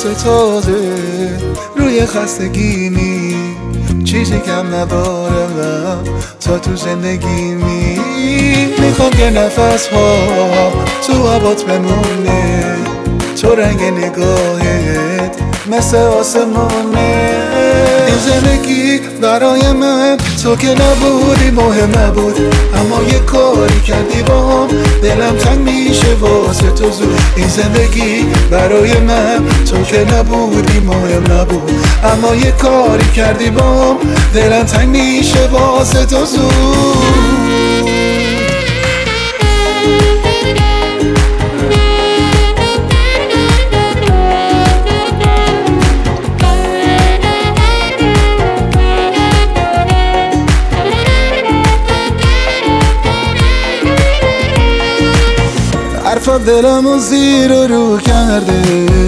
واسه تازه روی خستگیمی چیزی کم ندارم تا تو زندگیمی میخوام که نفس ها تو هوات بمونه تو رنگ نگاهت مثل آسمونه این زندگی برای من تو که نبودی مهم نبود اما یه کاری کردی باهم دلم تنگ میشه واسه تو زود این زندگی برای من تو که نبودی مهم نبود اما یه کاری کردی باهم دلم تنگ میشه واسه تو زود حرفت دلمو زیر و رو کرده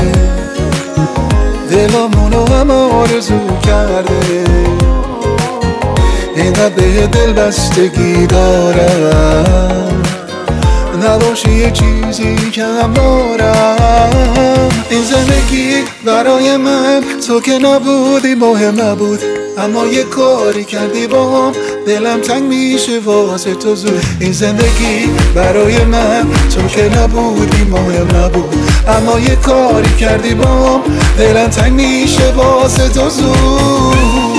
دلمونو هم آرزو کرده اینقدر به دل بستگی دارم نباشی یه چیزی کم دارم این زندگی برای من تو که نبودی مهم نبود اما یه کاری کردی باهم دلم تنگ میشه واسه تو زود این زندگی برای من تو که نبودی مهم نبود اما یه کاری کردی باهم دلم تنگ میشه واسه تو زود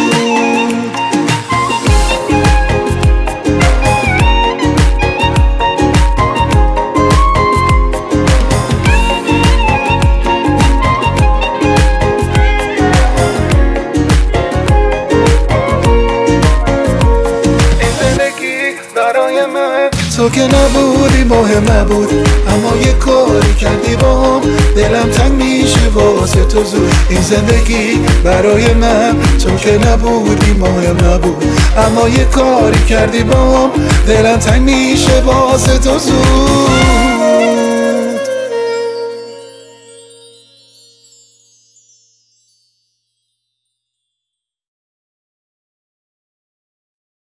تو که نبودی مهم نبود اما یه کاری کردی باهم دلم تنگ میشه واسه تو زود این زندگی برای من تو که نبودی مهم نبود اما یه کاری کردی باهم دلم تنگ میشه واسه تو زود